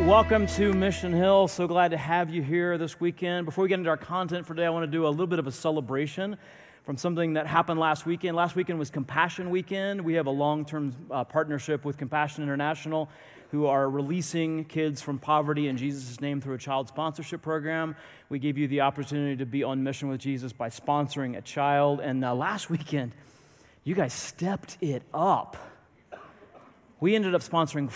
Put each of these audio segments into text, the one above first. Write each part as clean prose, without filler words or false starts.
welcome to Mission Hill. So glad to have you here this weekend. Before we get into our content for today, I want to do a little bit of a celebration from something that happened last weekend. Last weekend was Compassion Weekend. We have a long-term partnership with Compassion International, who are releasing kids from poverty in Jesus' name through a child sponsorship program. We gave you the opportunity to be on mission with Jesus by sponsoring a child. And last weekend, you guys stepped it up. We ended up sponsoring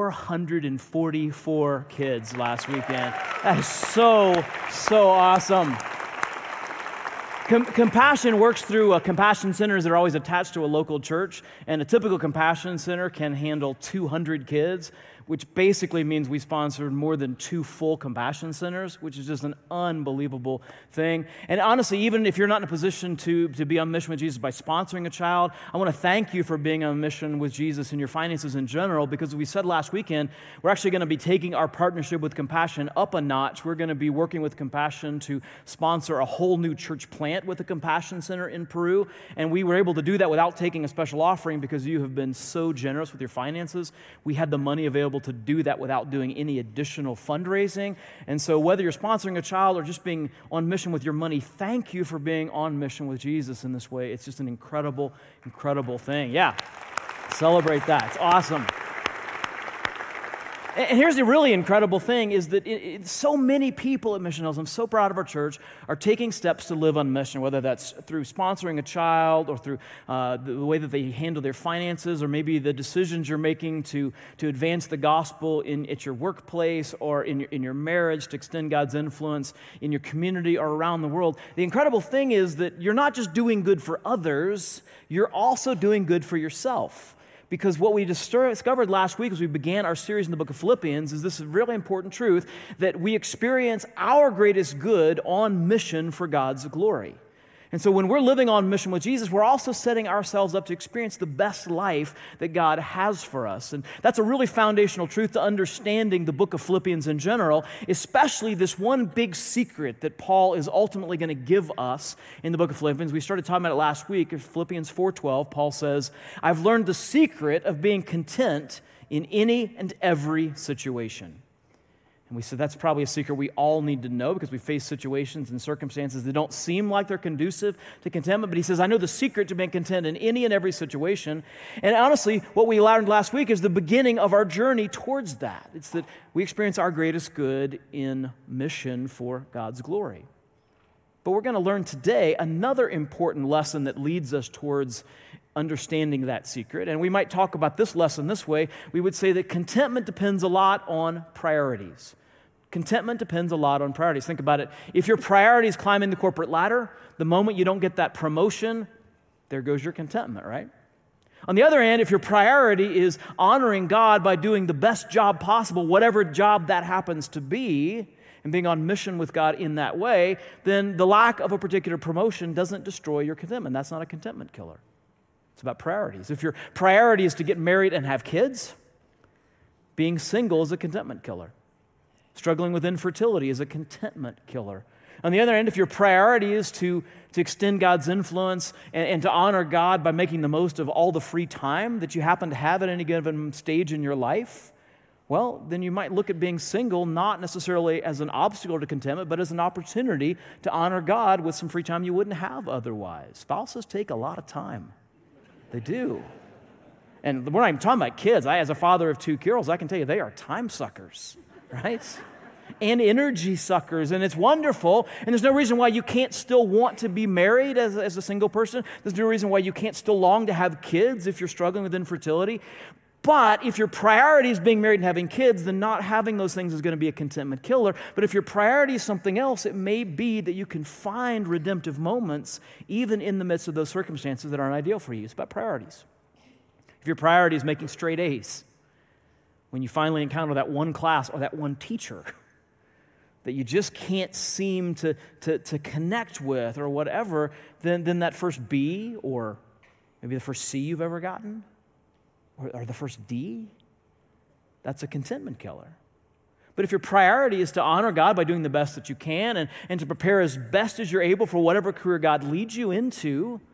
444 kids last weekend. That is so awesome. Compassion works through compassion centers that are always attached to a local church, and a typical compassion center can handle 200 kids, which basically means we sponsored more than 2 full compassion centers, which is just an unbelievable thing. And honestly, even if you're not in a position to be on mission with Jesus by sponsoring a child, I want to thank you for being on mission with Jesus in your finances in general, because as we said last weekend, we're actually going to be taking our partnership with Compassion up a notch. We're going to be working with Compassion to sponsor a whole new church plant with a compassion center in Peru, and we were able to do that without taking a special offering because you have been so generous with your finances. We had the money available to do that without doing any additional fundraising. And so whether you're sponsoring a child or just being on mission with your money, thank you for being on mission with Jesus in this way. It's just an incredible thing. Yeah, celebrate that. It's awesome. And here's the really incredible thing is that so many people at Mission Hills, I'm so proud of our church, are taking steps to live on mission, whether that's through sponsoring a child or through the way that they handle their finances, or maybe the decisions you're making to advance the gospel at your workplace or in your marriage, to extend God's influence in your community or around the world. The incredible thing is that you're not just doing good for others, you're also doing good for yourself. Because what we discovered last week as we began our series in the book of Philippians is this really important truth, that we experience our greatest good on mission for God's glory. And so when we're living on mission with Jesus, we're also setting ourselves up to experience the best life that God has for us. And that's a really foundational truth to understanding the book of Philippians in general, especially this one big secret that Paul is ultimately going to give us in the book of Philippians. We started talking about it last week. In Philippians 4:12, Paul says, "I've learned the secret of being content in any and every situation." And we said that's probably a secret we all need to know because we face situations and circumstances that don't seem like they're conducive to contentment. But he says, I know the secret to being content in any and every situation. And honestly, what we learned last week is the beginning of our journey towards that. It's that we experience our greatest good in mission for God's glory. But we're going to learn today another important lesson that leads us towards understanding that secret. And we might talk about this lesson this way. We would say that contentment depends a lot on priorities. Contentment depends a lot on priorities. Think about it. If your priority is climbing the corporate ladder, the moment you don't get that promotion, there goes your contentment, right? On the other hand, if your priority is honoring God by doing the best job possible, whatever job that happens to be, and being on mission with God in that way, then the lack of a particular promotion doesn't destroy your contentment. That's not a contentment killer. It's about priorities. If your priority is to get married and have kids, being single is a contentment killer. Struggling with infertility is a contentment killer. On the other hand, if your priority is to extend God's influence and to honor God by making the most of all the free time that you happen to have at any given stage in your life, well, then you might look at being single not necessarily as an obstacle to contentment, but as an opportunity to honor God with some free time you wouldn't have otherwise. Spouses take a lot of time. They do. And we're not even talking about kids. As a father of 2 girls, I can tell you they are time suckers, right? And energy suckers, and it's wonderful. And there's no reason why you can't still want to be married as a single person. There's no reason why you can't still long to have kids if you're struggling with infertility. But if your priority is being married and having kids, then not having those things is going to be a contentment killer. But if your priority is something else, it may be that you can find redemptive moments even in the midst of those circumstances that aren't ideal for you. It's about priorities. If your priority is making straight A's, when you finally encounter that one class or that one teacher that you just can't seem to connect with or whatever, then that first B or maybe the first C you've ever gotten, or the first D, that's a contentment killer. But if your priority is to honor God by doing the best that you can and to prepare as best as you're able for whatever career God leads you into,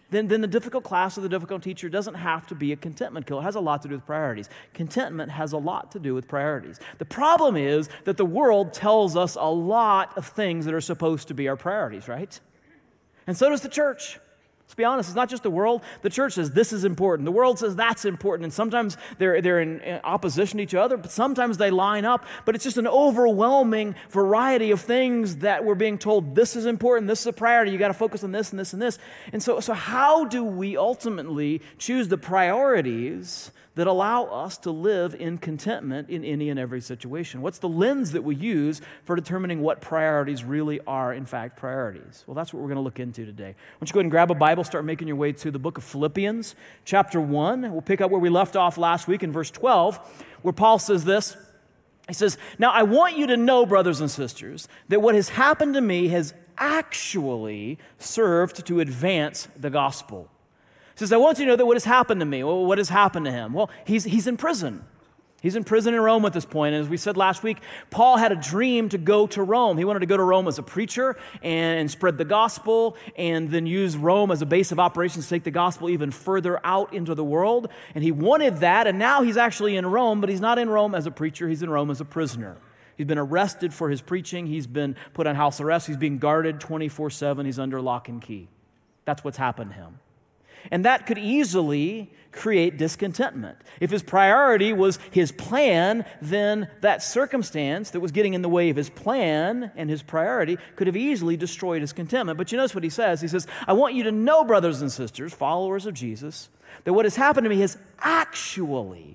then the difficult class or the difficult teacher doesn't have to be a contentment killer. It has a lot to do with priorities. Contentment has a lot to do with priorities. The problem is that the world tells us a lot of things that are supposed to be our priorities, right? And so does the church. Let's be honest, it's not just the world. The church says this is important. The world says that's important. And sometimes they're in opposition to each other, but sometimes they line up. But it's just an overwhelming variety of things that we're being told this is important, this is a priority, you got to focus on this and this and this. And so how do we ultimately choose the priorities that allow us to live in contentment in any and every situation? What's the lens that we use for determining what priorities really are, in fact, priorities? Well, that's what we're going to look into today. Why don't you go ahead and grab a Bible, start making your way to the book of Philippians, chapter 1. We'll pick up where we left off last week in verse 12, where Paul says this. He says, "Now I want you to know, brothers and sisters, that what has happened to me has actually served to advance the gospel." He says, I want you to know that what has happened to me. Well, what has happened to him? Well, he's in prison. He's in prison in Rome at this point. And as we said last week, Paul had a dream to go to Rome. He wanted to go to Rome as a preacher and spread the gospel and then use Rome as a base of operations to take the gospel even further out into the world. And he wanted that, and now he's actually in Rome, but he's not in Rome as a preacher. He's in Rome as a prisoner. He's been arrested for his preaching. He's been put on house arrest. He's being guarded 24/7. He's under lock and key. That's what's happened to him. And that could easily create discontentment. If his priority was his plan, then that circumstance that was getting in the way of his plan and his priority could have easily destroyed his contentment. But you notice what he says. He says, I want you to know, brothers and sisters, followers of Jesus, that what has happened to me has actually...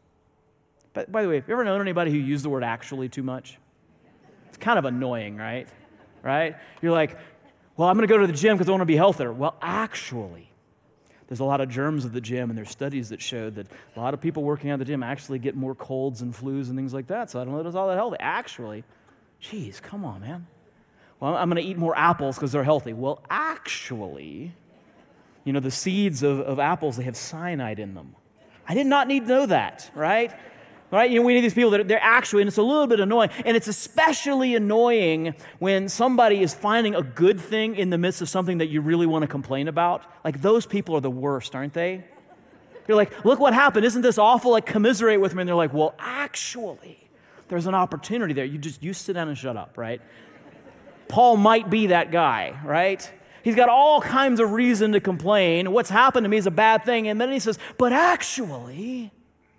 But by the way, have you ever known anybody who used the word actually too much? It's kind of annoying, right? Right? You're like, well, I'm going to go to the gym because I want to be healthier. Well, actually... There's a lot of germs at the gym, and there's studies that show that a lot of people working at the gym actually get more colds and flus and things like that, so I don't know if it's all that healthy. Actually, geez, come on, man. Well, I'm going to eat more apples because they're healthy. Well, actually, you know, the seeds of apples, they have cyanide in them. I did not need to know that, right? Right? You know, we need these people that they're actually, and it's a little bit annoying, and it's especially annoying when somebody is finding a good thing in the midst of something that you really want to complain about. Like, those people are the worst, aren't they? You're like, look what happened. Isn't this awful? Like, commiserate with me. And they're like, well, actually, there's an opportunity there. You sit down and shut up, right? Paul might be that guy, right? He's got all kinds of reason to complain. What's happened to me is a bad thing. And then he says, but actually,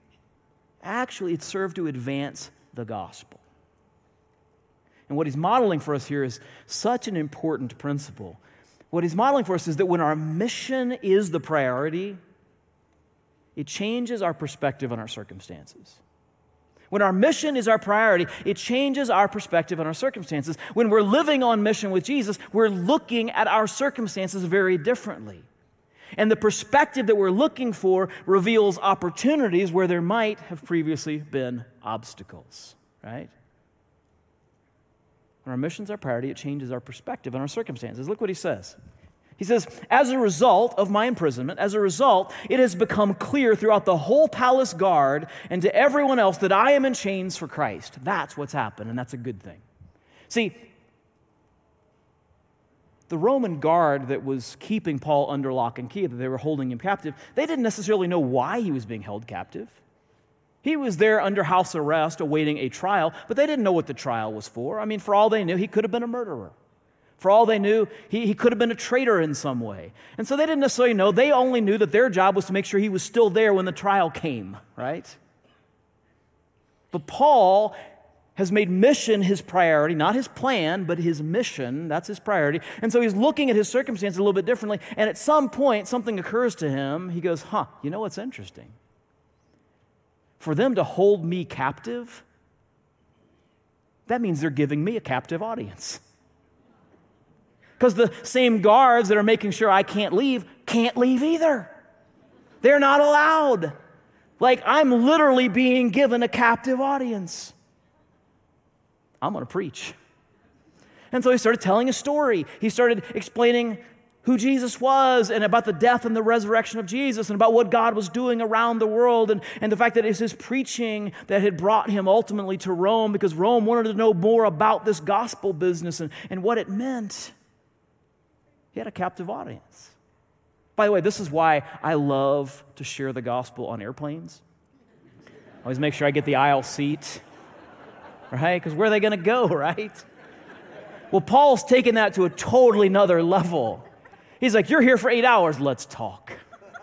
it served to advance the gospel. And what he's modeling for us here is such an important principle. What he's modeling for us is that when our mission is the priority, it changes our perspective on our circumstances. When our mission is our priority, it changes our perspective on our circumstances. When we're living on mission with Jesus, we're looking at our circumstances very differently. And the perspective that we're looking for reveals opportunities where there might have previously been obstacles, right? When our mission's our priority, it changes our perspective on our circumstances. Look what he says. He says, as a result of my imprisonment, it has become clear throughout the whole palace guard and to everyone else that I am in chains for Christ. That's what's happened, and that's a good thing. See, the Roman guard that was keeping Paul under lock and key, that they were holding him captive, they didn't necessarily know why he was being held captive. He was there under house arrest awaiting a trial, but they didn't know what the trial was for. I mean, for all they knew, he could have been a murderer. For all they knew, he could have been a traitor in some way. And so they didn't necessarily know. They only knew that their job was to make sure he was still there when the trial came, right? But Paul has made mission his priority, not his plan, but his mission. That's his priority. And so he's looking at his circumstances a little bit differently. And at some point, something occurs to him. He goes, you know what's interesting? For them to hold me captive, that means they're giving me a captive audience. Because the same guards that are making sure I can't leave either. They're not allowed. Like, I'm literally being given a captive audience. I'm going to preach. And so he started telling a story. He started explaining who Jesus was and about the death and the resurrection of Jesus and about what God was doing around the world and the fact that it's his preaching that had brought him ultimately to Rome because Rome wanted to know more about this gospel business and what it meant. He had a captive audience. By the way, this is why I love to share the gospel on airplanes. I always make sure I get the aisle seat, right? Because where are they going to go, right? Well, Paul's taken that to a totally another level. He's like, you're here for 8 hours, let's talk.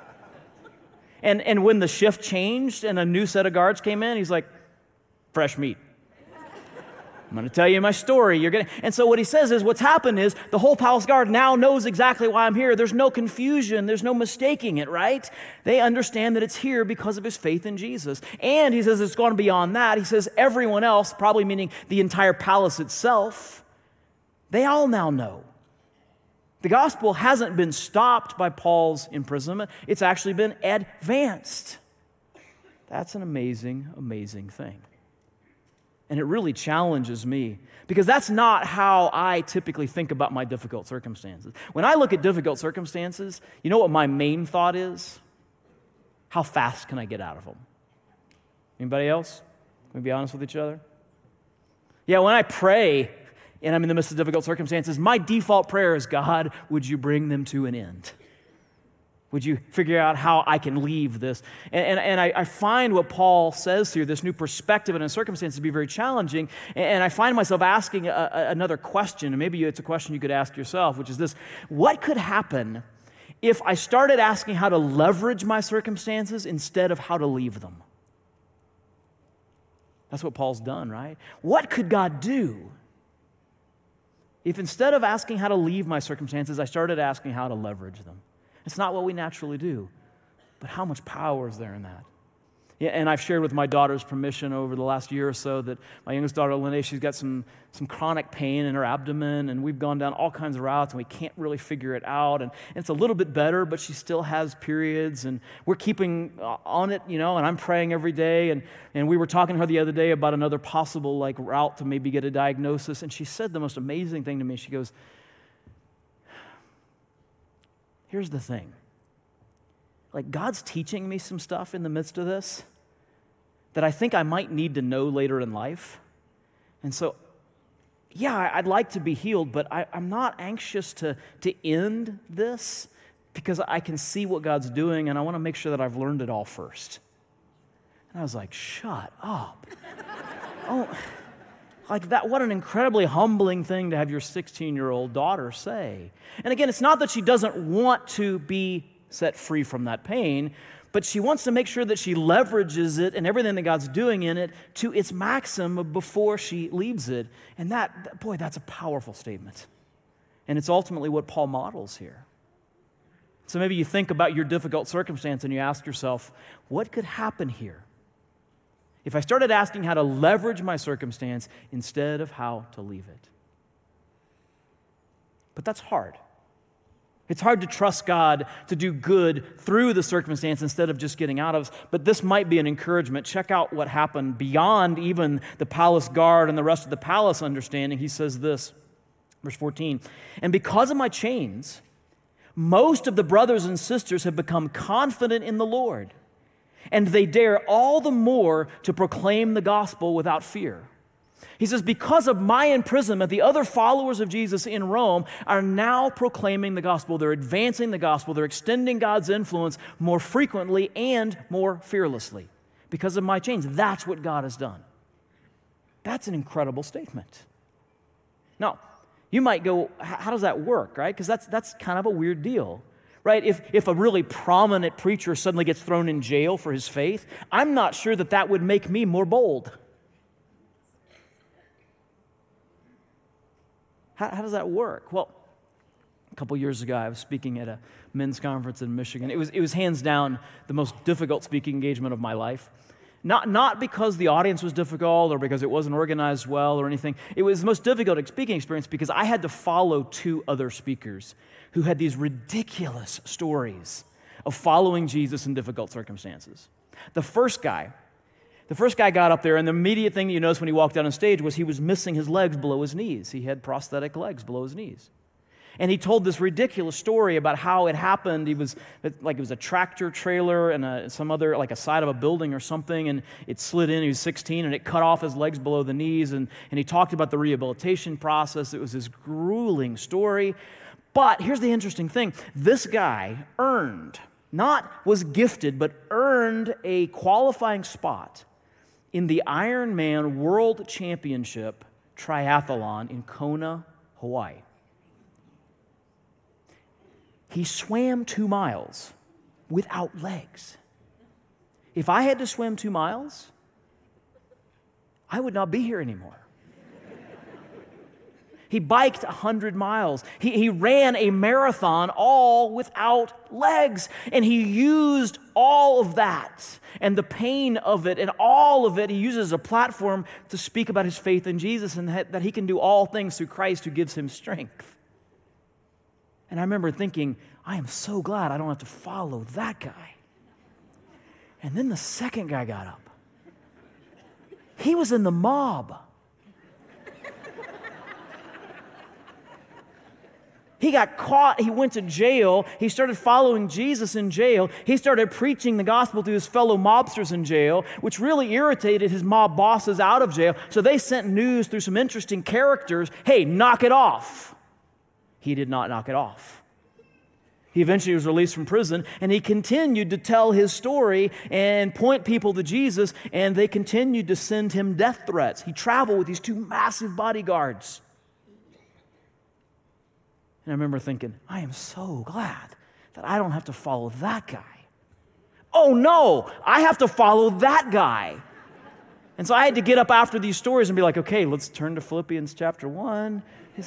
And when the shift changed and a new set of guards came in, he's like, fresh meat. I'm going to tell you my story. And so what he says is, what's happened is the whole palace guard now knows exactly why I'm here. There's no confusion. There's no mistaking it, right? They understand that it's here because of his faith in Jesus. And he says it's gone beyond that. He says everyone else, probably meaning the entire palace itself, they all now know. The gospel hasn't been stopped by Paul's imprisonment. It's actually been advanced. That's an amazing, amazing thing. And it really challenges me because that's not how I typically think about my difficult circumstances. When I look at difficult circumstances, you know what my main thought is? How fast can I get out of them? Anybody else? Can we be honest with each other? Yeah, when I pray and I'm in the midst of difficult circumstances, my default prayer is, God, would you bring them to an end? Would you figure out how I can leave this? And I find what Paul says here, this new perspective in a circumstance, to be very challenging. And I find myself asking another question, and maybe it's a question you could ask yourself, which is this: what could happen if I started asking how to leverage my circumstances instead of how to leave them? That's what Paul's done, right? What could God do if instead of asking how to leave my circumstances, I started asking how to leverage them? It's not what we naturally do, but how much power is there in that? Yeah, and I've shared with my daughter's permission over the last year or so that my youngest daughter, Lene, she's got some chronic pain in her abdomen, and we've gone down all kinds of routes, and we can't really figure it out. And it's a little bit better, but she still has periods, and we're keeping on it, and I'm praying every day. And we were talking to her the other day about another possible route to maybe get a diagnosis, and she said the most amazing thing to me. She goes, here's the thing. God's teaching me some stuff in the midst of this that I think I might need to know later in life. And so, yeah, I'd like to be healed, but I'm not anxious to end this because I can see what God's doing, and I want to make sure that I've learned it all first. And I was like, shut up. Oh, that, what an incredibly humbling thing to have your 16-year-old daughter say. And again, it's not that she doesn't want to be set free from that pain, but she wants to make sure that she leverages it and everything that God's doing in it to its maximum before she leaves it. And that's a powerful statement. And it's ultimately what Paul models here. So maybe you think about your difficult circumstance and you ask yourself, what could happen here if I started asking how to leverage my circumstance instead of how to leave it? But that's hard. It's hard to trust God to do good through the circumstance instead of just getting out of it. But this might be an encouragement. Check out what happened beyond even the palace guard and the rest of the palace understanding. He says this, verse 14, "And because of my chains, most of the brothers and sisters have become confident in the Lord, and they dare all the more to proclaim the gospel without fear." He says, because of my imprisonment, the other followers of Jesus in Rome are now proclaiming the gospel. They're advancing the gospel. They're extending God's influence more frequently and more fearlessly. Because of my chains. That's what God has done. That's an incredible statement. Now, you might go, how does that work, right? Because that's kind of a weird deal. Right? If a really prominent preacher suddenly gets thrown in jail for his faith, I'm not sure that would make me more bold. How does that work? Well, a couple years ago, I was speaking at a men's conference in Michigan. It was hands down the most difficult speaking engagement of my life. Not because the audience was difficult or because it wasn't organized well or anything. It was the most difficult speaking experience because I had to follow two other speakers who had these ridiculous stories of following Jesus in difficult circumstances. The first guy got up there, and the immediate thing you noticed when he walked out on stage was he was missing his legs below his knees. He had prosthetic legs below his knees. And he told this ridiculous story about how it happened. It was a tractor trailer and some other, a side of a building or something, and it slid in. He was 16, and it cut off his legs below the knees, and he talked about the rehabilitation process. It was this grueling story. But here's the interesting thing. This guy was gifted, but earned a qualifying spot in the Ironman World Championship Triathlon in Kona, Hawaii. He swam 2 miles without legs. If I had to swim 2 miles, I would not be here anymore. He biked 100 miles. He ran a marathon all without legs. And he used all of that and the pain of it and all of it, he uses as a platform to speak about his faith in Jesus and that he can do all things through Christ who gives him strength. And I remember thinking, I am so glad I don't have to follow that guy. And then the second guy got up. He was in the mob. He got caught. He went to jail. He started following Jesus in jail. He started preaching the gospel to his fellow mobsters in jail, which really irritated his mob bosses out of jail. So they sent news through some interesting characters, hey, knock it off. He did not knock it off. He eventually was released from prison, and he continued to tell his story and point people to Jesus, and they continued to send him death threats. He traveled with these 2 massive bodyguards. And I remember thinking, I am so glad that I don't have to follow that guy. Oh no, I have to follow that guy. And so I had to get up after these stories and be like, okay, let's turn to Philippians chapter 1.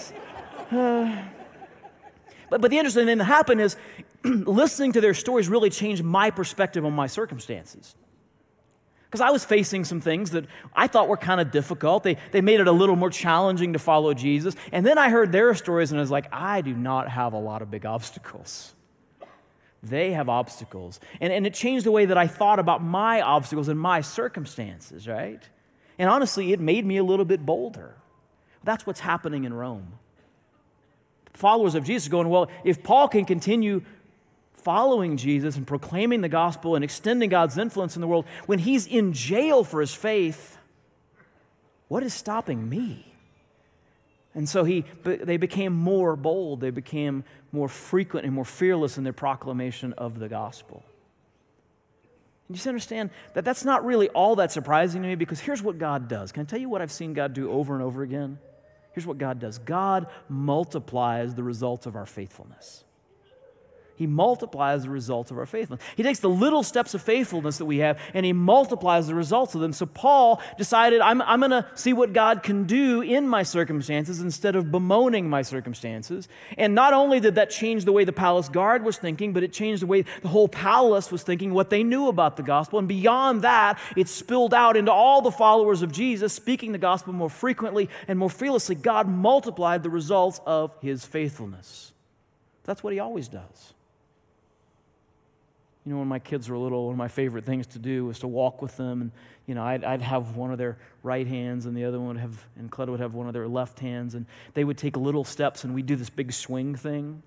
But the interesting thing that happened is listening to their stories really changed my perspective on my circumstances. Because I was facing some things that I thought were kind of difficult. They made it a little more challenging to follow Jesus. And then I heard their stories and I was like, I do not have a lot of big obstacles. They have obstacles. And it changed the way that I thought about my obstacles and my circumstances, right? And honestly, it made me a little bit bolder. That's what's happening in Rome. Followers of Jesus are going, well, if Paul can continue following Jesus and proclaiming the gospel and extending God's influence in the world when he's in jail for his faith, what is stopping me? And so they became more bold. They became more frequent and more fearless in their proclamation of the gospel. And you just understand that that's not really all that surprising to me, because here's what God does. Can I tell you what I've seen God do over and over again? Here's what God does. God multiplies the results of our faithfulness. He multiplies the results of our faithfulness. He takes the little steps of faithfulness that we have and he multiplies the results of them. So Paul decided, I'm going to see what God can do in my circumstances instead of bemoaning my circumstances. And not only did that change the way the palace guard was thinking, but it changed the way the whole palace was thinking, what they knew about the gospel. And beyond that, it spilled out into all the followers of Jesus, speaking the gospel more frequently and more fearlessly. God multiplied the results of his faithfulness. That's what he always does. You know, when my kids were little, one of my favorite things to do was to walk with them. And, you know, I'd have one of their right hands and the other one would have, and Cleta would have one of their left hands. And they would take little steps and we'd do this big swing thing.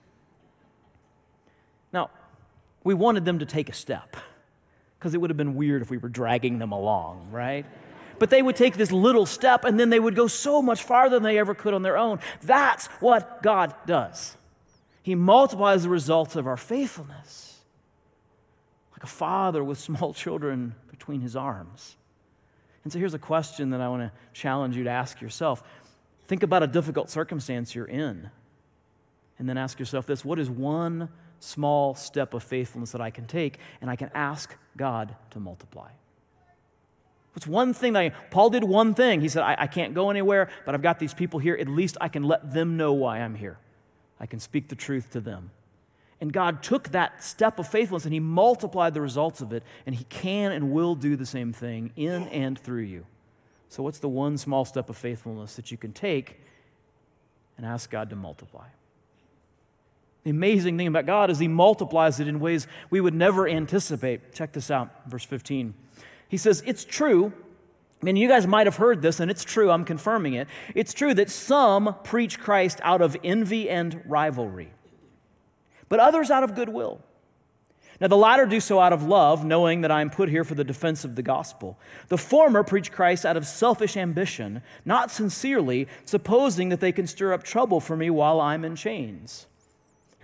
Now, we wanted them to take a step because it would have been weird if we were dragging them along, right? But they would take this little step and then they would go so much farther than they ever could on their own. That's what God does. He multiplies the results of our faithfulness. Like a father with small children between his arms. And so here's a question that I want to challenge you to ask yourself. Think about a difficult circumstance you're in. And then ask yourself this: what is one small step of faithfulness that I can take and I can ask God to multiply? What's one thing Paul did one thing. He said, I can't go anywhere, but I've got these people here. At least I can let them know why I'm here. I can speak the truth to them. And God took that step of faithfulness and he multiplied the results of it, and he can and will do the same thing in and through you. So what's the one small step of faithfulness that you can take and ask God to multiply? The amazing thing about God is he multiplies it in ways we would never anticipate. Check this out, verse 15. He says, it's true, and you guys might have heard this, and it's true, I'm confirming it. It's true that some preach Christ out of envy and rivalry, but others out of goodwill. Now the latter do so out of love, knowing that I am put here for the defense of the gospel. The former preach Christ out of selfish ambition, not sincerely, supposing that they can stir up trouble for me while I'm in chains.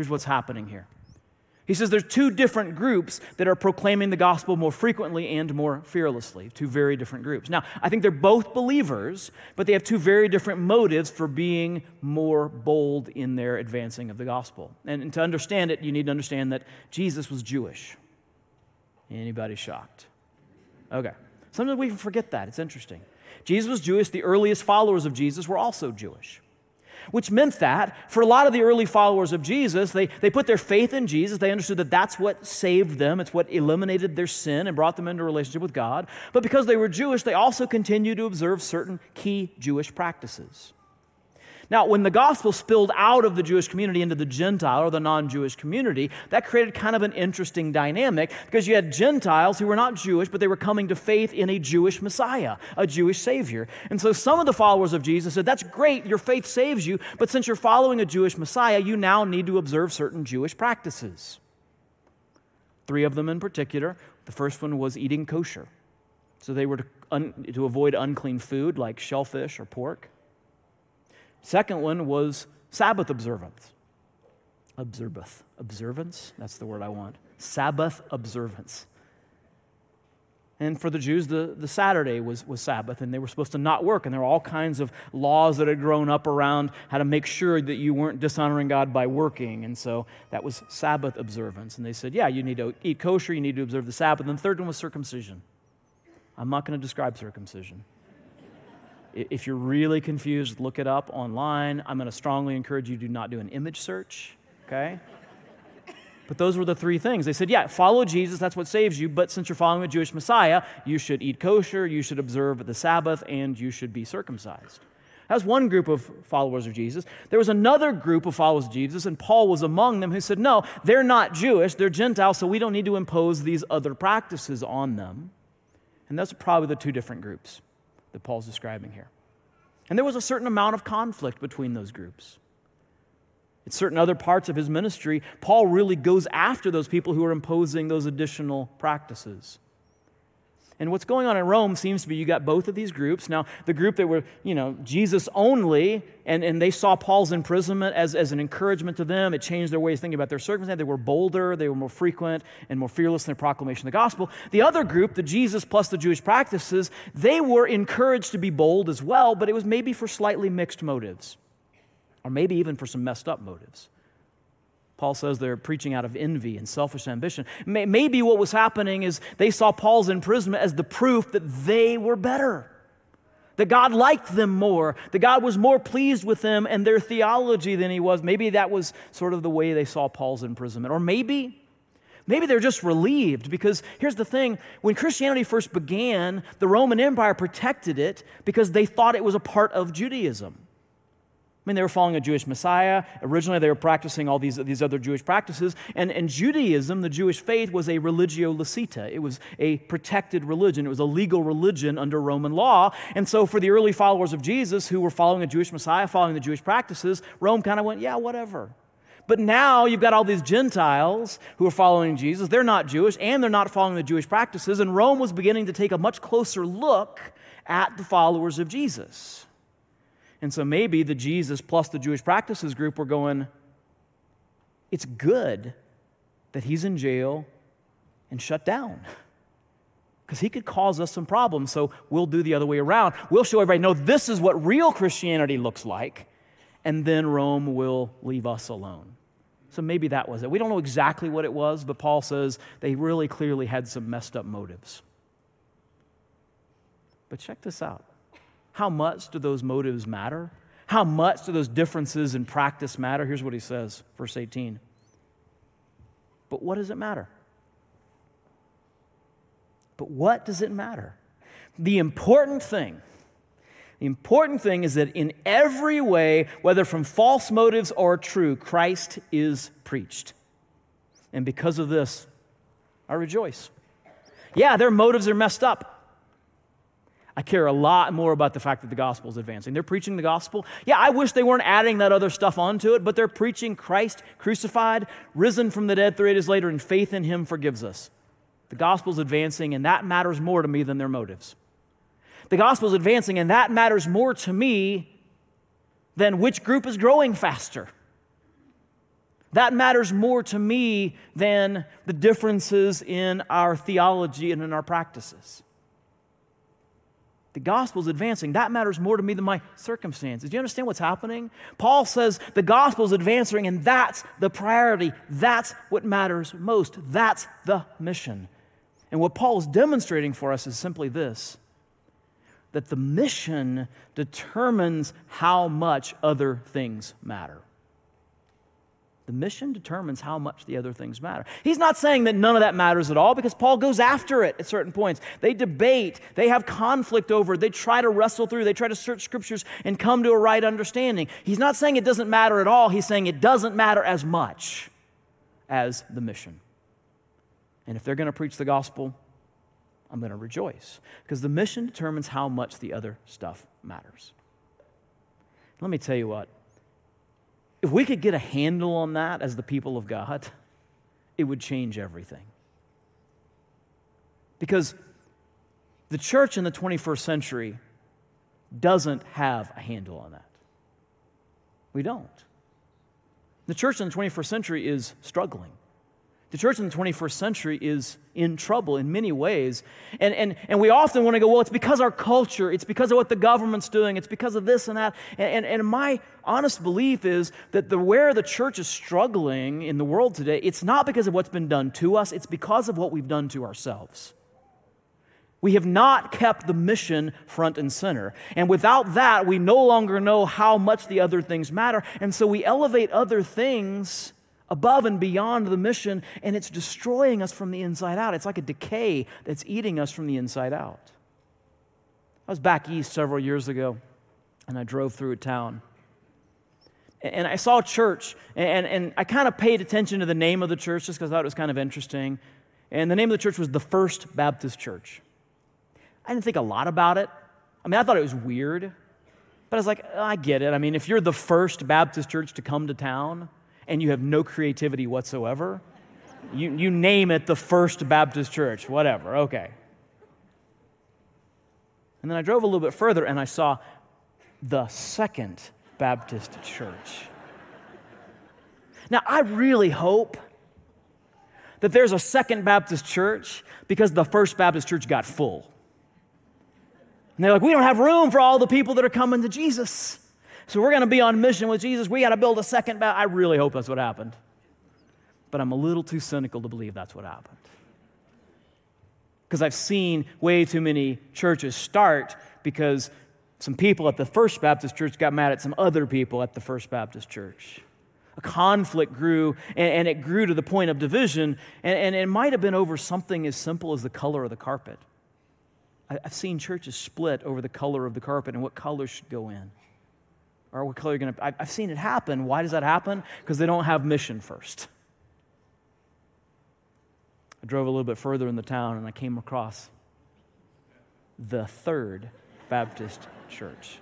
Here's what's happening here. He says there's two different groups that are proclaiming the gospel more frequently and more fearlessly, two very different groups. Now, I think they're both believers, but they have two very different motives for being more bold in their advancing of the gospel. And to understand it, you need to understand that Jesus was Jewish. Anybody shocked? Okay. Sometimes we forget that. It's interesting. Jesus was Jewish. The earliest followers of Jesus were also Jewish. Which meant that for a lot of the early followers of Jesus, they put their faith in Jesus. They understood that that's what saved them. It's what eliminated their sin and brought them into a relationship with God. But because they were Jewish, they also continued to observe certain key Jewish practices. Now, when the gospel spilled out of the Jewish community into the Gentile or the non-Jewish community, that created kind of an interesting dynamic because you had Gentiles who were not Jewish, but they were coming to faith in a Jewish Messiah, a Jewish Savior. And so some of the followers of Jesus said, that's great, your faith saves you, but since you're following a Jewish Messiah, you now need to observe certain Jewish practices. 3 of them in particular. The first one was eating kosher. So they were to avoid unclean food like shellfish or pork. Second one was Sabbath observance. Observance? That's the word I want. Sabbath observance. And for the Jews, the Saturday was Sabbath, and they were supposed to not work. And there were all kinds of laws that had grown up around how to make sure that you weren't dishonoring God by working. And so that was Sabbath observance. And they said, yeah, you need to eat kosher, you need to observe the Sabbath. And the third one was circumcision. I'm not going to describe circumcision. If you're really confused, look it up online. I'm going to strongly encourage you to not do an image search, okay? But those were the 3 things. They said, yeah, follow Jesus, that's what saves you, but since you're following a Jewish Messiah, you should eat kosher, you should observe the Sabbath, and you should be circumcised. That was one group of followers of Jesus. There was another group of followers of Jesus, and Paul was among them, who said, no, they're not Jewish, they're Gentiles, so we don't need to impose these other practices on them. And those are probably the 2 different groups that Paul's describing here. And there was a certain amount of conflict between those groups. In certain other parts of his ministry, Paul really goes after those people who are imposing those additional practices. And what's going on in Rome seems to be you got both of these groups. Now, the group that were, Jesus only, and they saw Paul's imprisonment as an encouragement to them. It changed their way of thinking about their circumstance. They were bolder, they were more frequent, and more fearless in their proclamation of the gospel. The other group, the Jesus plus the Jewish practices, they were encouraged to be bold as well, but it was maybe for slightly mixed motives, or maybe even for some messed up motives. Paul says they're preaching out of envy and selfish ambition. Maybe what was happening is they saw Paul's imprisonment as the proof that they were better, that God liked them more, that God was more pleased with them and their theology than he was. Maybe that was sort of the way they saw Paul's imprisonment. Or maybe they're just relieved, because here's the thing. When Christianity first began, the Roman Empire protected it because they thought it was a part of Judaism. They were following a Jewish Messiah. Originally, they were practicing all these other Jewish practices. And Judaism, the Jewish faith, was a religio licita. It was a protected religion. It was a legal religion under Roman law. And so for the early followers of Jesus who were following a Jewish Messiah, following the Jewish practices, Rome kind of went, yeah, whatever. But now you've got all these Gentiles who are following Jesus. They're not Jewish, and they're not following the Jewish practices. And Rome was beginning to take a much closer look at the followers of Jesus. And so maybe the Jesus plus the Jewish practices group were going, it's good that he's in jail and shut down, because he could cause us some problems, so we'll do the other way around. We'll show everybody, no, this is what real Christianity looks like, and then Rome will leave us alone. So maybe that was it. We don't know exactly what it was, but Paul says they really clearly had some messed up motives. But check this out. How much do those motives matter? How much do those differences in practice matter? Here's what he says, verse 18. But what does it matter? But what does it matter? The important thing is that in every way, whether from false motives or true, Christ is preached. And because of this, I rejoice. Yeah, their motives are messed up. I care a lot more about the fact that the gospel is advancing. They're preaching the gospel. Yeah, I wish they weren't adding that other stuff onto it, but they're preaching Christ crucified, risen from the dead 3 days later, and faith in him forgives us. The gospel is advancing, and that matters more to me than their motives. The gospel is advancing, and that matters more to me than which group is growing faster. That matters more to me than the differences in our theology and in our practices. The gospel is advancing. That matters more to me than my circumstances. Do you understand what's happening? Paul says the gospel is advancing, and that's the priority. That's what matters most. That's the mission. And what Paul is demonstrating for us is simply this, that the mission determines how much other things matter. The mission determines how much the other things matter. He's not saying that none of that matters at all, because Paul goes after it at certain points. They debate, they have conflict over it, they try to wrestle through, they try to search scriptures and come to a right understanding. He's not saying it doesn't matter at all, he's saying it doesn't matter as much as the mission. And if they're going to preach the gospel, I'm going to rejoice, because the mission determines how much the other stuff matters. Let me tell you what. If we could get a handle on that as the people of God, it would change everything. Because the church in the 21st century doesn't have a handle on that. We don't. The church in the 21st century is struggling. The church in the 21st century is in trouble in many ways. And we often want to go, well, it's because our culture, it's because of what the government's doing, it's because of this and that. And my honest belief is that where the church is struggling in the world today, it's not because of what's been done to us, it's because of what we've done to ourselves. We have not kept the mission front and center. And without that, we no longer know how much the other things matter. And so we elevate other things above and beyond the mission, and it's destroying us from the inside out. It's like a decay that's eating us from the inside out. I was back east several years ago, and I drove through a town. And I saw a church, and I kind of paid attention to the name of the church just because I thought it was kind of interesting. And the name of the church was the First Baptist Church. I didn't think a lot about it. I mean, I thought it was weird, but I was like, I get it. I mean, if you're the First Baptist Church to come to town, and you have no creativity whatsoever, you name it the First Baptist Church, whatever, okay. And then I drove a little bit further and I saw the Second Baptist Church. Now, I really hope that there's a Second Baptist Church because the First Baptist Church got full. And they're like, we don't have room for all the people that are coming to Jesus. So we're going to be on mission with Jesus. We got to build a second Baptist. I really hope that's what happened. But I'm a little too cynical to believe that's what happened. Because I've seen way too many churches start because some people at the First Baptist Church got mad at some other people at the First Baptist Church. A conflict grew, and it grew to the point of division, and it might have been over something as simple as the color of the carpet. I've seen churches split over the color of the carpet and what color should go in. Or what color you're going to... I've seen it happen. Why does that happen? Because they don't have mission first. I drove a little bit further in the town and I came across the Third Baptist Church.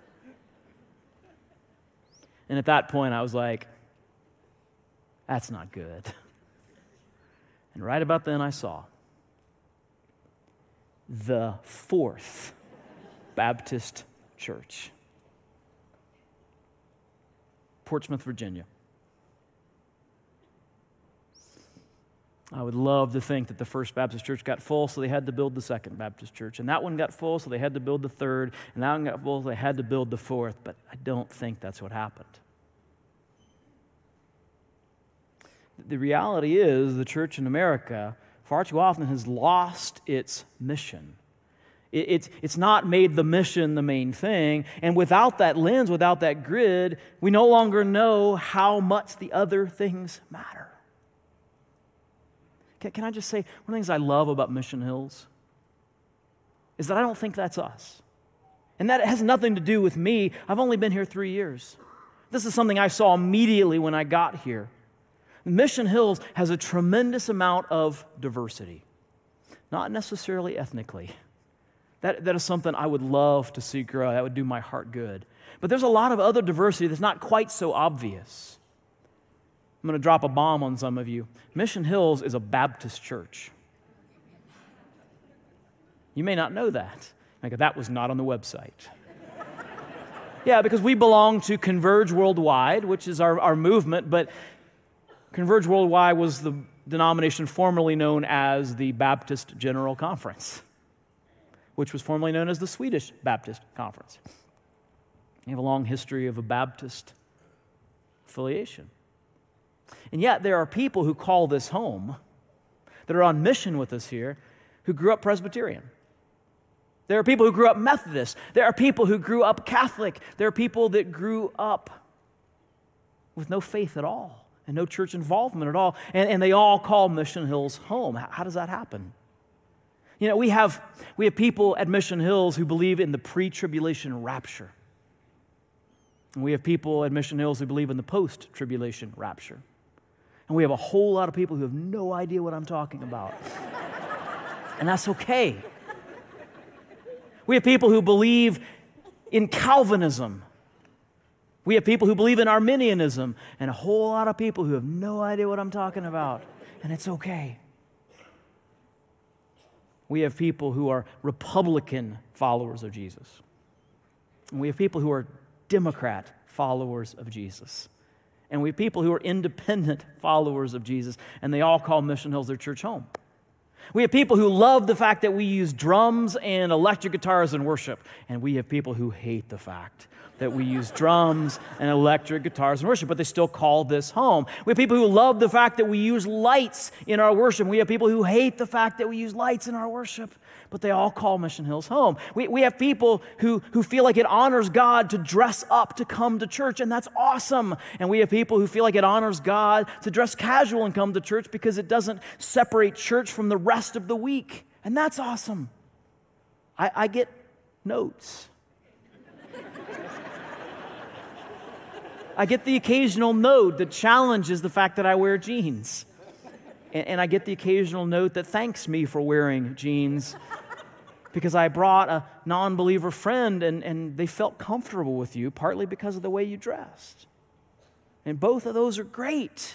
And at that point I was like, that's not good. And right about then I saw the Fourth Baptist Church. Portsmouth, Virginia. I would love to think that the First Baptist Church got full, so they had to build the Second Baptist Church. And that one got full, so they had to build the third. And that one got full, so they had to build the fourth. But I don't think that's what happened. The reality is the church in America far too often has lost its mission. It's not made the mission the main thing, and without that lens, without that grid, we no longer know how much the other things matter. Can I just say, one of the things I love about Mission Hills is that I don't think that's us. And that has nothing to do with me. I've only been here 3 years. This is something I saw immediately when I got here. Mission Hills has a tremendous amount of diversity, not necessarily ethnically. That is something I would love to see grow. That would do my heart good. But there's a lot of other diversity that's not quite so obvious. I'm going to drop a bomb on some of you. Mission Hills is a Baptist church. You may not know that. Like, that was not on the website. Yeah, because we belong to Converge Worldwide, which is our movement, but Converge Worldwide was the denomination formerly known as the Baptist General Conference, which was formerly known as the Swedish Baptist Conference. You have a long history of a Baptist affiliation. And yet there are people who call this home, that are on mission with us here, who grew up Presbyterian. There are people who grew up Methodist. There are people who grew up Catholic. There are people that grew up with no faith at all and no church involvement at all. And they all call Mission Hills home. How does that happen? You know, we have people at Mission Hills who believe in the pre-tribulation rapture. And we have people at Mission Hills who believe in the post-tribulation rapture. And we have a whole lot of people who have no idea what I'm talking about. And that's okay. We have people who believe in Calvinism. We have people who believe in Arminianism. And a whole lot of people who have no idea what I'm talking about. And it's okay. We have people who are Republican followers of Jesus. And we have people who are Democrat followers of Jesus. And we have people who are independent followers of Jesus, and they all call Mission Hills their church home. We have people who love the fact that we use drums and electric guitars in worship, and we have people who hate the fact that we use drums and electric guitars in worship, but they still call this home. We have people who love the fact that we use lights in our worship. We have people who hate the fact that we use lights in our worship, but they all call Mission Hills home. We have people who feel like it honors God to dress up to come to church, and that's awesome. And we have people who feel like it honors God to dress casual and come to church because it doesn't separate church from the rest of the week, and that's awesome. I get notes. I get the occasional note that challenges the fact that I wear jeans. And I get the occasional note that thanks me for wearing jeans because I brought a non-believer friend and they felt comfortable with you, partly because of the way you dressed. And both of those are great.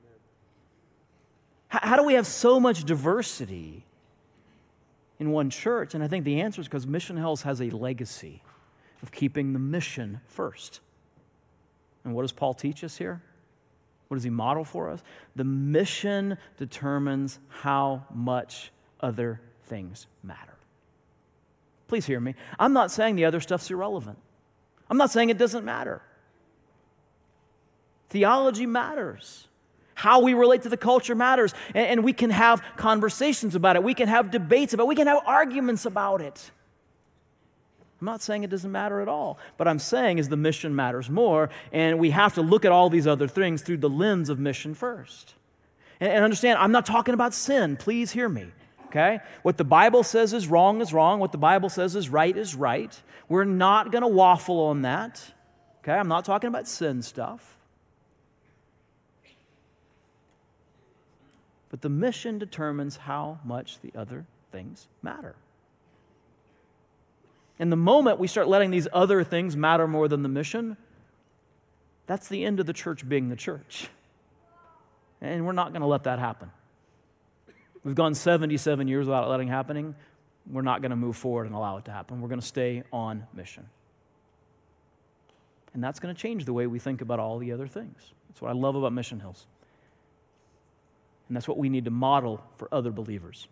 How do we have so much diversity in one church? And I think the answer is because Mission Hills has a legacy of keeping the mission first. And what does Paul teach us here? What does he model for us? The mission determines how much other things matter. Please hear me. I'm not saying the other stuff's irrelevant. I'm not saying it doesn't matter. Theology matters. How we relate to the culture matters. And we can have conversations about it. We can have debates about it. We can have arguments about it. I'm not saying it doesn't matter at all. But I'm saying is the mission matters more, and we have to look at all these other things through the lens of mission first. And understand, I'm not talking about sin. Please hear me, okay? What the Bible says is wrong is wrong. What the Bible says is right. We're not going to waffle on that, okay? I'm not talking about sin stuff. But the mission determines how much the other things matter. And the moment we start letting these other things matter more than the mission, that's the end of the church being the church. And we're not going to let that happen. We've gone 77 years without it letting happening. We're not going to move forward and allow it to happen. We're going to stay on mission. And that's going to change the way we think about all the other things. That's what I love about Mission Hills. And that's what we need to model for other believers.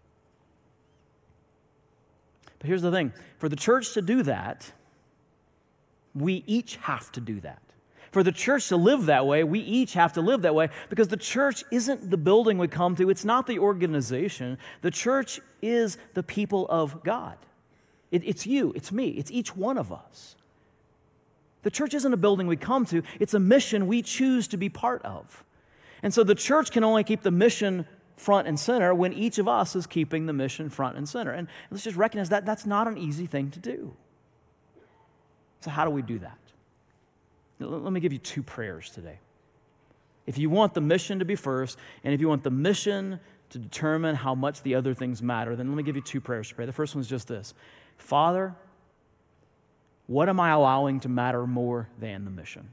But here's the thing. For the church to do that, we each have to do that. For the church to live that way, we each have to live that way because the church isn't the building we come to. It's not the organization. The church is the people of God. It's you. It's me. It's each one of us. The church isn't a building we come to. It's a mission we choose to be part of. And so the church can only keep the mission front and center when each of us is keeping the mission front and center. And let's just recognize that that's not an easy thing to do. So how do we do that? Let me give you two prayers today. If you want the mission to be first, and if you want the mission to determine how much the other things matter, then let me give you two prayers to pray. The first one is just this. Father, what am I allowing to matter more than the mission?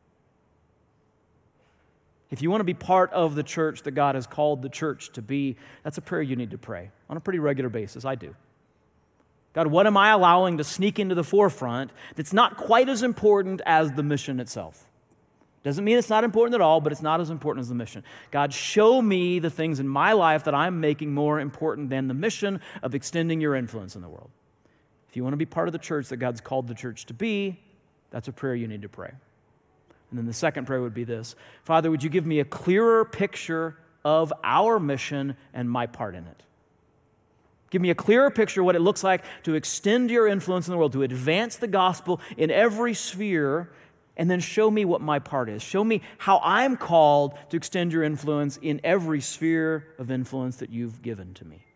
If you want to be part of the church that God has called the church to be, that's a prayer you need to pray on a pretty regular basis. I do. God, what am I allowing to sneak into the forefront that's not quite as important as the mission itself? Doesn't mean it's not important at all, but it's not as important as the mission. God, show me the things in my life that I'm making more important than the mission of extending your influence in the world. If you want to be part of the church that God's called the church to be, that's a prayer you need to pray. And then the second prayer would be this: Father, would you give me a clearer picture of our mission and my part in it? Give me a clearer picture of what it looks like to extend your influence in the world, to advance the gospel in every sphere, and then show me what my part is. Show me how I'm called to extend your influence in every sphere of influence that you've given to me.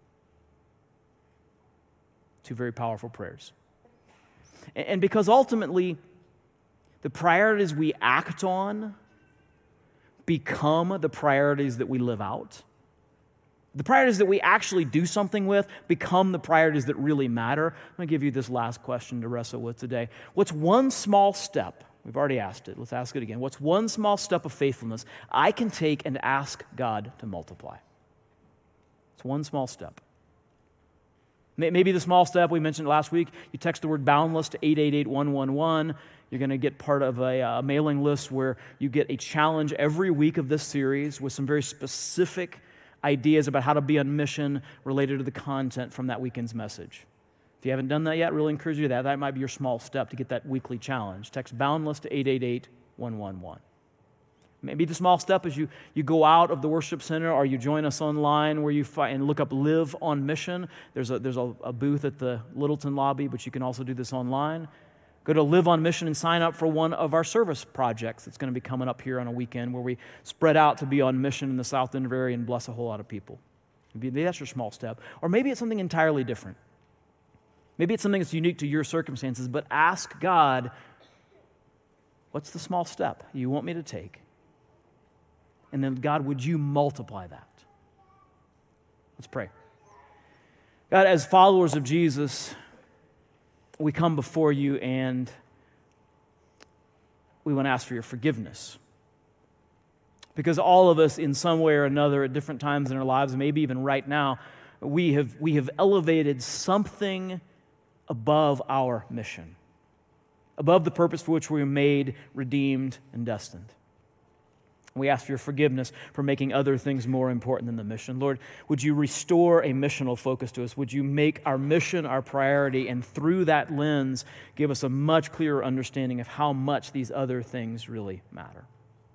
Two very powerful prayers. And because ultimately, the priorities we act on become the priorities that we live out. The priorities that we actually do something with become the priorities that really matter. I'm going to give you this last question to wrestle with today. What's one small step? We've already asked it. Let's ask it again. What's one small step of faithfulness I can take and ask God to multiply? It's one small step. Maybe the small step we mentioned last week, you text the word boundless to 888-111. You're going to get part of a mailing list where you get a challenge every week of this series with some very specific ideas about how to be on mission related to the content from that weekend's message. If you haven't done that yet, really encourage you to that. That might be your small step to get that weekly challenge. Text boundless to 888-111. Maybe the small step is you go out of the worship center or you join us online where you find and look up Live on Mission. There's a booth at the Littleton lobby, but you can also do this online. Go to Live on Mission and sign up for one of our service projects that's going to be coming up here on a weekend where we spread out to be on mission in the South Denver area and bless a whole lot of people. Maybe that's your small step. Or maybe it's something entirely different. Maybe it's something that's unique to your circumstances, but ask God, what's the small step you want me to take? And then, God, would you multiply that? Let's pray. God, as followers of Jesus, we come before you and we want to ask for your forgiveness. Because all of us, in some way or another, at different times in our lives, maybe even right now, we have elevated something above our mission, above the purpose for which we were made, redeemed, and destined. We ask for your forgiveness for making other things more important than the mission. Lord, would you restore a missional focus to us? Would you make our mission our priority, and through that lens, give us a much clearer understanding of how much these other things really matter?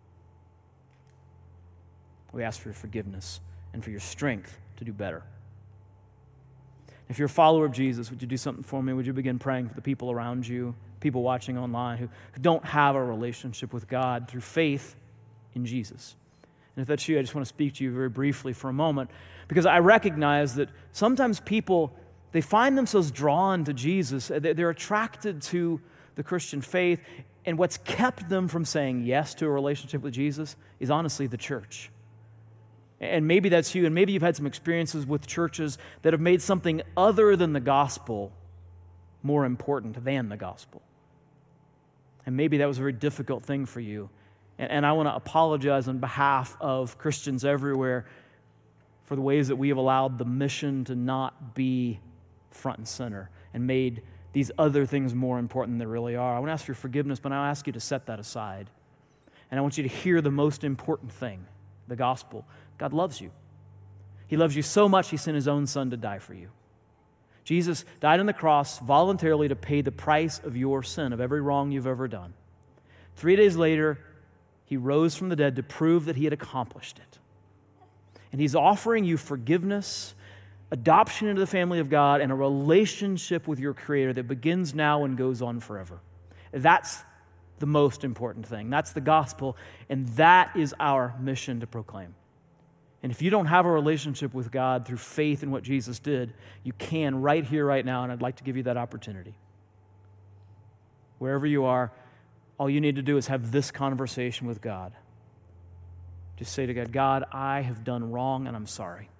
We ask for your forgiveness and for your strength to do better. If you're a follower of Jesus, would you do something for me? Would you begin praying for the people around you, people watching online who don't have a relationship with God through faith in Jesus? And if that's you, I just want to speak to you very briefly for a moment, because I recognize that sometimes people, they find themselves drawn to Jesus. They're attracted to the Christian faith, and what's kept them from saying yes to a relationship with Jesus is honestly the church. And maybe that's you, and maybe you've had some experiences with churches that have made something other than the gospel more important than the gospel. And maybe that was a very difficult thing for you. And I want to apologize on behalf of Christians everywhere for the ways that we have allowed the mission to not be front and center and made these other things more important than they really are. I want to ask for your forgiveness, but I ask you to set that aside. And I want you to hear the most important thing, the gospel. God loves you. He loves you so much, He sent His own Son to die for you. Jesus died on the cross voluntarily to pay the price of your sin, of every wrong you've ever done. 3 days later, He rose from the dead to prove that He had accomplished it. And He's offering you forgiveness, adoption into the family of God, and a relationship with your Creator that begins now and goes on forever. That's the most important thing. That's the gospel, and that is our mission to proclaim. And if you don't have a relationship with God through faith in what Jesus did, you can right here, right now, and I'd like to give you that opportunity. Wherever you are, all you need to do is have this conversation with God. Just say to God, God, I have done wrong and I'm sorry.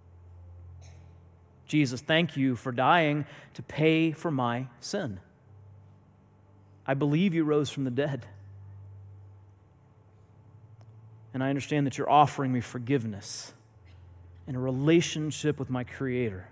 Jesus, thank you for dying to pay for my sin. I believe you rose from the dead. And I understand that you're offering me forgiveness and a relationship with my Creator.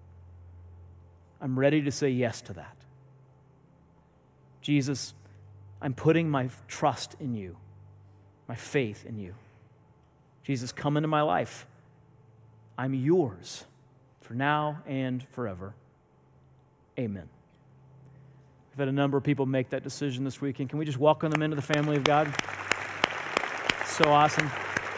I'm ready to say yes to that. Jesus, I'm putting my trust in you, my faith in you. Jesus, come into my life. I'm yours for now and forever. Amen. We've had a number of people make that decision this weekend. Can we just welcome them into the family of God? So awesome.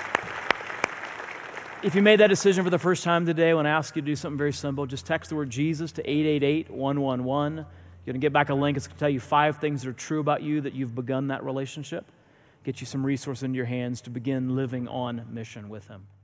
If you made that decision for the first time today, I want to ask you to do something very simple. Just text the word Jesus to 888-111. You're going to get back a link. It's going to tell you 5 things that are true about you that you've begun that relationship. Get you some resource in your hands to begin living on mission with Him.